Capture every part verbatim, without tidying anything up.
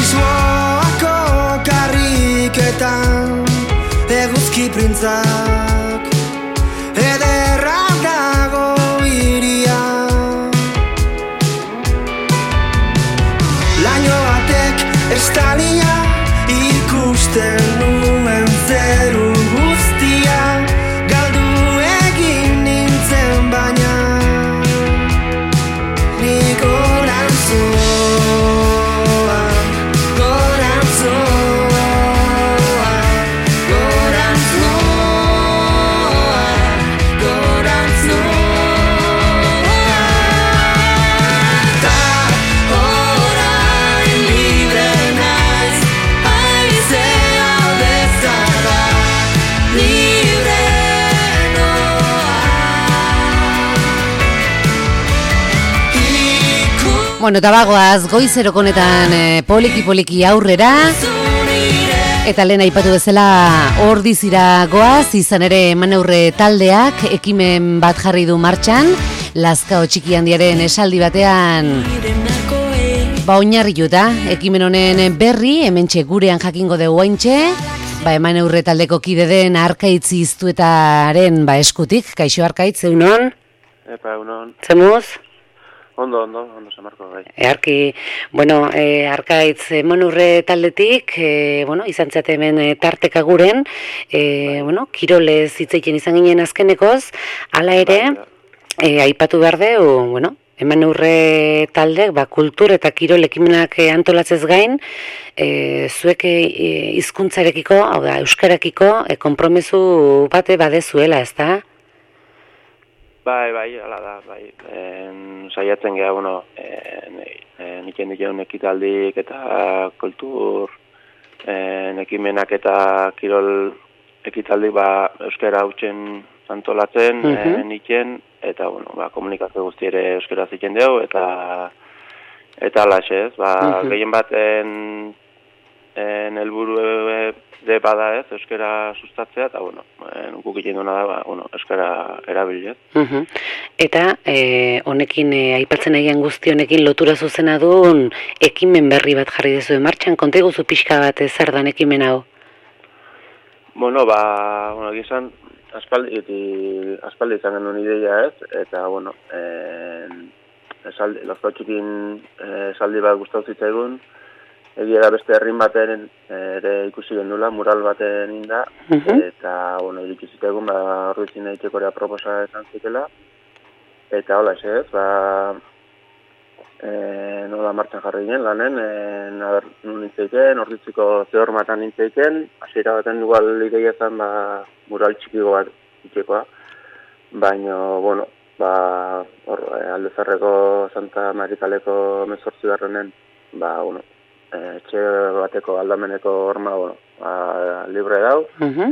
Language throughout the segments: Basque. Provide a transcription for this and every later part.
Lisboako karriketan eguzki printzak ederra dago iria. Laino batek estalia ikusten nuen zeru guztia, galdu egin nintzen baina ni gorantzoa, gorantzoa, gorantzoa, gorantzoa. Ta orain libre naiz, haizea bezala, libre Bueno, eta bagoaz, goizeroko honetan eh, poliki-poliki aurrera, eta lehen aipatu bezala ordizira goaz, izan ere Emaneurre taldeak ekimen bat jarri du martxan, Lazkao Txiki Handiaren esaldi batean ba oinarrituta, ekimen honen berri, hementxe gurean jakingo dugu ointxe, ba Emaneurre taldeko kide den Arkaitz Iztuetaren ba eskutik. Kaixo Arkaitz, egunon? Epa, egunon. Zemuz? Ondo, ondo, ondo Samarko, bai. Earki, bueno, e, Arkaitz Emaneurre taldetik, e, bueno, izan zate hemen e, tarteka guren, e, bueno, kirolez hitzeiten izan ginen azkenekoz, hala ere, e, aipatu behar deu, bueno, Emaneurre taldek, ba, kultur eta kirol ekimenak e, antolatzez gain, e, zuek e, hizkuntzarekiko, hau da, euskarakiko, e, konpromesu bate badezuela, ezta? Bai, bai, hala da, bai. En, saiatzen geha, bueno, en, en, iken dikeun ekitaldik eta kultur en, ekimenak eta kirol ekitaldik ba, euskara hautzen antolatzen, uh -huh. en, iken, eta, bueno, ba, komunikazio guzti ere euskara ziken dugu, eta eta alaxe, ez, ba, uh -huh. gehien baten en, helburu de bada ez, euskara sustatzea, eta, bueno, guk egin duena da, ba, bueno, euskara erabilez. Uh-huh. Eta, eh, honekin, eh, aipatzen egin guzti honekin lotura zuzena duen ekimen berri bat jarri dezu martxan, konta eguzu pixka bat zer dan ekimen hau? Bueno, ba, bueno, gizan, aspaldi, aspaldi izan genuen ideia ez, eta, bueno, en, esaldi, Lazkao Txikin esaldi bat gustatu zitzaigun, egia da beste herrin baten ere ikusi gendula, mural baten inda, uh-huh. eta, bueno, iritsi zitegun, ba, horretzin egitekorea proposa esan zitela, eta hola ez, ba, e, nola martxan jarri ginen lanen, e, naber, nun nintzeiken, horretziko zehormatan nintzeiken, hasiera baten igual ideia zen, ba, mural txikiko bat itxekoa, baina, bueno, ba, hor, Aldezarreko Santa Marikaleko mezortzi garrenen, ba, bueno, etxe bateko aldameneko horma, bueno, ba, libre dau, uh-huh.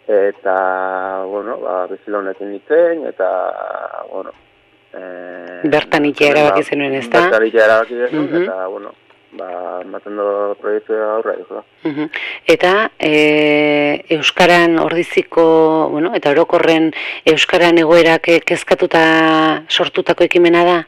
eta, bueno, ba, bizilonekin nintzen, eta, bueno, e, bertan itxe erabaki zenuen, ez da? Bertan itxe erabaki zenuen, uh-huh. eta, bueno, ba, maten do proiektu aurra, dijo. Uh-huh. Eta, e, Euskaran ordiziko, bueno, eta orokorren Euskaran egoerak kezkatuta sortutako ekimena da?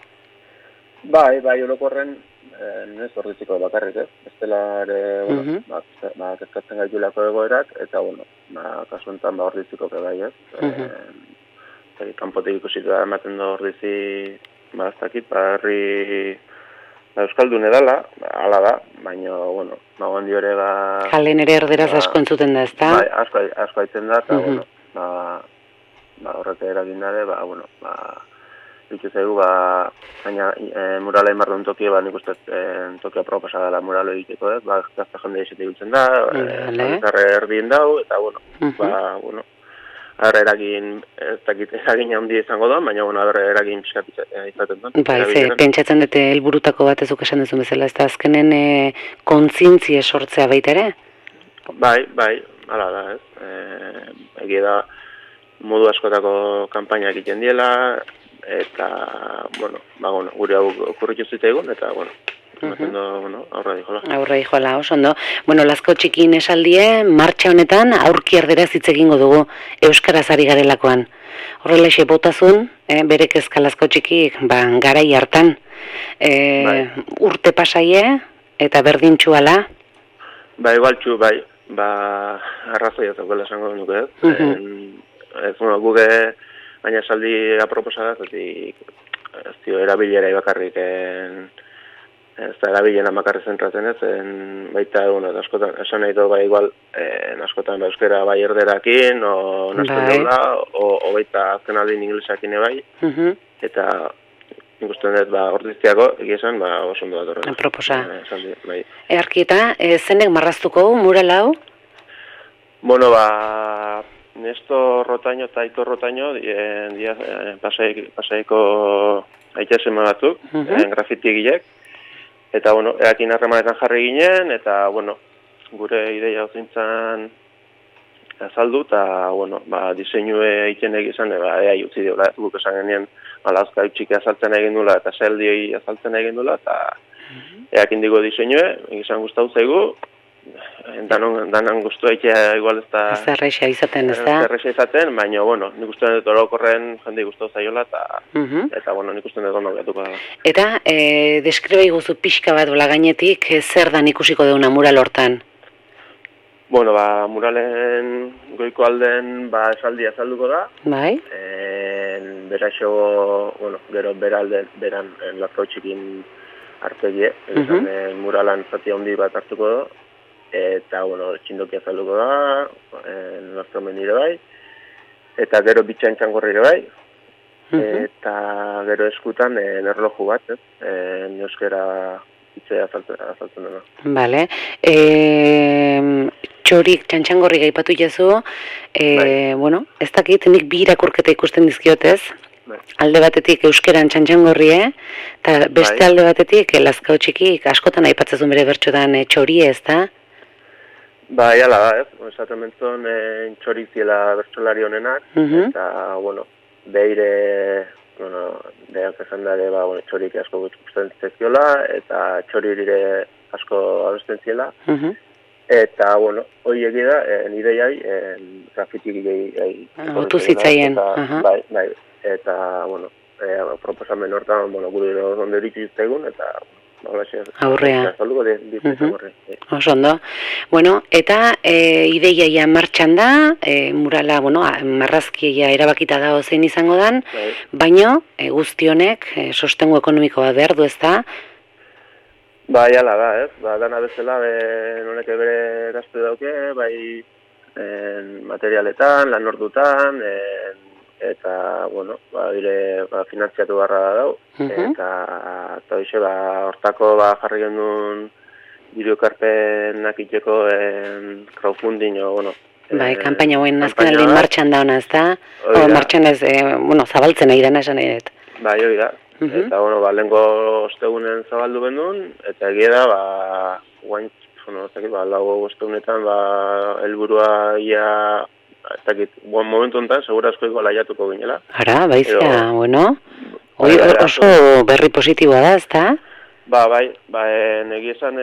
Bai, bai, orokorren, ez ordiziko bakarrik, ez? Bestela ere, bueno, uh-huh. ba, ba, kezkatzen gaitulako egoerak, eta, bueno, ba, kasu enten, ba, ordiziko bai, ez? Uh-huh. E, kanpotik ikusi da ematen da ordizi, ba, ez dakit, ba, herri ba, Euskaldun edala, ba, ala da, baina, bueno, ba, gondi hori, ba... Kalen ere erderaz ba, asko entzuten da, ez da? Bai, asko, asko aitzen da, eta, uh-huh. bueno, ba, ba, horrek eragin dare, ba, bueno, ba, Bitu zaigu, ba, baina e, murala inbarrun toki, ba, nik uste e, tokia proposa dela muralo egiteko, ez, ba, gazta jende esete gultzen da, zarre e, erdien dau, eta, bueno, uh-huh. ba, bueno, arre eragin, ez dakit eragin handi izango da, baina, bueno, arre eragin pixkat izaten da. Ba, ez, pentsatzen dute helburutako bat ezuk esan duzun bezala, ez da azkenen e, kontzientzia sortzea baita ere? Bai, bai, hala da, ez, e, egia da, modu askotako kanpaina egiten diela, eta, bueno, ba, bueno, gure hau okurritu zitegun, eta, bueno, uh-huh. do, bueno, aurra dijola. Aurra dijola, oso ondo. Bueno, Lazkao Txikin esaldie, martxa honetan, aurki erderaz hitz egingo dugu, euskaraz ari garelakoan. Horrela xe botazun, eh, bere kezka Lazkao Txikik, ba, garai hartan, eh, bai. Urte pasaie, eta berdintxu ala? Ba, igualtxu, bai, ba, arrazoia zaukela esango nuke, ez? Uh -huh. en, ez, bueno, guge, baina esaldi aproposa da, zetik, ez dio, erabilera bakarrik, en, ez da erabilena bakarrik zentratzen ez, en, baita, bueno, askotan, esan nahi du, ba, igual, en, askotan, ba, euskera bai erderakin, o nazten deula, o, o baita azken aldin inglesakin bai, uh -huh. eta nik uste dut, ba, ordiztiako, egia esan, ba, oso ondo datorren. Proposa. Eh, bai. Earkieta, e, zenek marraztuko mural hau? Bueno, ba, Nesto Rotaño eta Aito Rotaño, eh, dia, eh, pasaik, pasaiko aitesema batzuk, uh -huh. eh, grafiti egilek, eta, bueno, eakin harremanetan jarri ginen, eta, bueno, gure ideia ozintzan azaldu, eta, bueno, ba, diseinue egiten egizan, ba, ea utzi diola, guk esan genien, alazka utxiki azaltzen egin dula, eta zeldioi azaltzen egin dula, eta eakin digo diseinue, egizan gustau zaigu, danon, danan guztu eitea igual ez da... Zerreixa izaten, ez da? Zerreixa izaten, baina, bueno, nik uste dut orokorren jende gustau zaiola, eta, uh -huh. eta bueno, nik uste dut ondo gehatuko da. Eta, e, deskreba iguzu pixka bat bola gainetik, e, zer dan ikusiko deuna mural hortan? Bueno, ba, muralen goiko alden, ba, esaldi azalduko da. Bai. En, beraxo, bueno, gero beralden, beran, en lazkau txikin artegie, uh -huh. en, muralan zati handi bat hartuko da. Eta, bueno, txindoki azalduko da, en, lazkau mendire bai. Eta gero bitxain txangorrire bai. Uh -huh. Eta gero eskutan, en, erloju bat, ez? En, euskera hitzea azaltzen, azaltzen dena. Vale. E, txorik txantxangorri gaipatu jazu, e, bueno, ez dakit, nik bi irakurketa ikusten dizkiotez, bai. Alde batetik euskeran txantxangorrie, eta beste bai. Alde batetik lazkau txikik askotan aipatzezun bere bertxotan e, txorie, ez da? Ba, jala da, ez, esaten mentzon e, txorik ziela bertxolari honenak, uh -huh. eta, bueno, beire, bueno, behak esan dare, ba, bueno, txorik asko guztien zeziola, eta txorire asko abesten ziela, uh -huh. Eta, bueno, hori egida, eh, nire jai, eh, grafitik gehi... Otu zitzaien. Bai, bai, eta, bueno, eh, proposamen hortan, bueno, gure ondo eritzu iztegun, eta... Aurrea. Oso ondo. Bueno, eta e, ideia martxan da, e, murala, bueno, marrazkia erabakita dago zein izango dan, bai. Baina e, guztionek e, sostengu ekonomiko bat behar du, ez da? Ba, jala da, ez? Ba, dana bezala, honek bere gaztu dauke, bai en, materialetan, lan ordutan, en, eta, bueno, ba, dire, ba, finantziatu barra da dau, uh -huh. eta, eta hoxe, ba, hortako, ba, jarri gendun bideokarpenak itxeko en, crowdfunding, o, bueno, bai, eh, kampaina hoen azken aldin martxan da hona, ez da? O, martxan ez, eh, bueno, zabaltzen ari dana esan edet. Bai, hori da. Uh -huh. Eta, bueno, ba, lehenko ostegunen zabaldu bendun, eta egia da, ba, guain, bueno, ez dakit, ba, lau ostegunetan, ba, helburua ia, ez dakit, buen momentu enten, segura asko igual aiatuko ginela. Ara, baizia, bueno, hoi oso berri positiboa da, ez da? Ba, bai, ba, negi esan,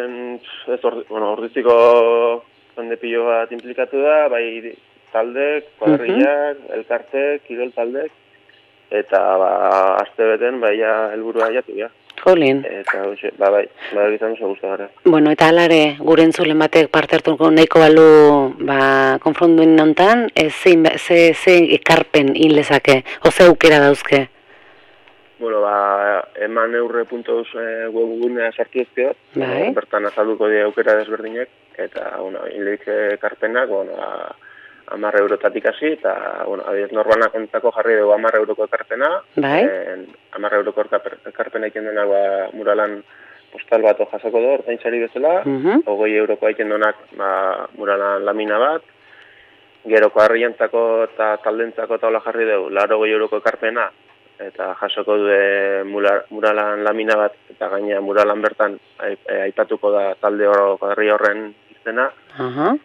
ez, or, bueno, ordiziko jende pilo bat implikatu da, bai, taldek, kuadrillak, uh -huh. elkartek, kirol taldek, eta, ba, azte beten, bai, ja, helburua aiatu, ja. Jolin. Eta, oxe, ba, bai, ba, egiten oso guztu gara. Bueno, eta alare, gure entzulen batek parte hartuko nahiko balu, ba, konfrontuen nontan, e, ze, ze, ze ekarpen inlezake, oze aukera dauzke? Bueno, ba, eman eurre puntu eus e, webgunea sartu ezkiot, bai. Bertan azalduko di aukera desberdinek, eta, bueno, inleik ekarpenak, bueno, ba, hamar eurotatik hasi, eta, bueno, adiez norbanak entzako jarri dugu hamar euroko ekarpena, bai. hamar euroko ekarpena iken dena, ba, muralan postal bat jasoko du, ordaintzari bezala, uh-huh. hogei euroko aiken donak, ba, muralan lamina bat, geroko harrientzako eta taldentzako taula jarri dugu, laro hogei euroko ekarpena, eta jasoko du muralan lamina bat, eta gaina muralan bertan aipatuko da talde horoko herri horren izena, uh-huh.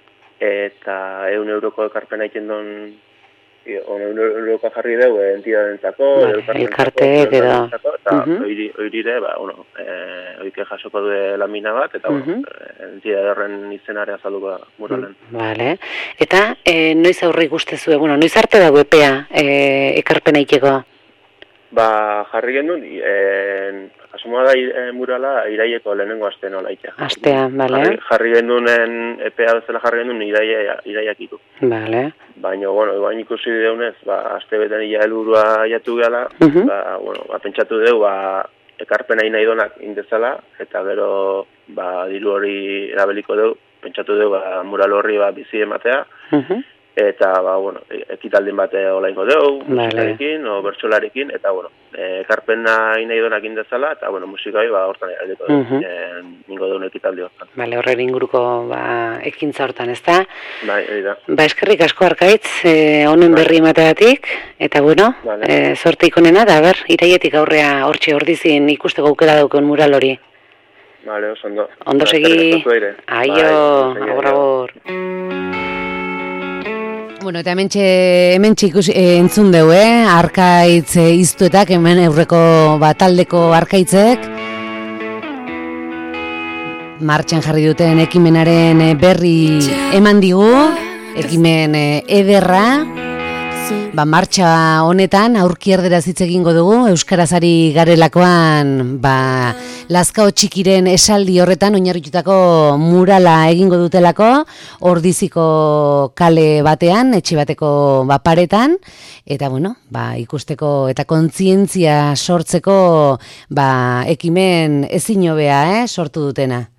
eta eun euroko ekarpena egiten don, eun euroko jarri dugu entidadentzako, elkarteek edo, eta oirire, ba, bueno, oike jasoko du lamina bat, eta bueno, entidade horren izenarea azalduko da muralen. Vale, eta noiz aurre ikustezue, bueno, noiz arte dago epea ekarpena ikeko? Ba, jarri gendun, asmoa da e, murala iraileko lehenengo astean olaitea. Astea, bale. Jarri, jarri gendunen, epea bezala jarri gendun iraia, iraiak iku. Bale. Baina, bueno, bain ikusi deunez, ba, aste beten ia helburua jatu gehala, Uh -huh. ba, bueno, ba, pentsatu dugu, ba, ekarpena nahi donak indezala, eta gero, ba, diru hori erabeliko dugu, pentsatu dugu, ba, mural horri, ba, bizi ematea, Uh -huh. eta, ba, bueno, ekitaldin bate olaingo dugu, Vale. musikarekin, o bertsolarekin, eta, bueno, ekarpena nahi donak indezala, eta, bueno, musikai, ba, hortan erabeliko dugu, Uh -huh. e, ningo dugu ekitaldi hortan. Bale, horren inguruko ba, ekintza hortan, ezta? Bai, hori da. Ba, eskerrik asko Arkaitz, eh, honen Bai. berri emateatik, eta bueno, Vale. eh, sorte ikonena, da, ber, iraietik aurrea hortxe ordizin ikusteko aukera dauken mural hori. Vale, oso ondo. Ondo Ba, segi, eskerrik asko ere. aio, Bai, ondo segi, agur, aio. agur. Bueno, eta hementxe, hementxe ikusi, e, entzun dugu, eh? Arkaitz e, iztuetak, hemen eurreko ba, taldeko arkaitzek. Martxan jarri duten ekimenaren e, berri eman digu, ekimen e, ederra. Ba, martxa honetan aurki erderaz hitz egingo dugu, euskarazari garelakoan, ba, Lazkao Txikiren esaldi horretan oinarritutako murala egingo dutelako, Ordiziko kale batean, etxe bateko ba, paretan, eta bueno, ba, ikusteko eta kontzientzia sortzeko ba, ekimen ezin hobea, eh, sortu dutena.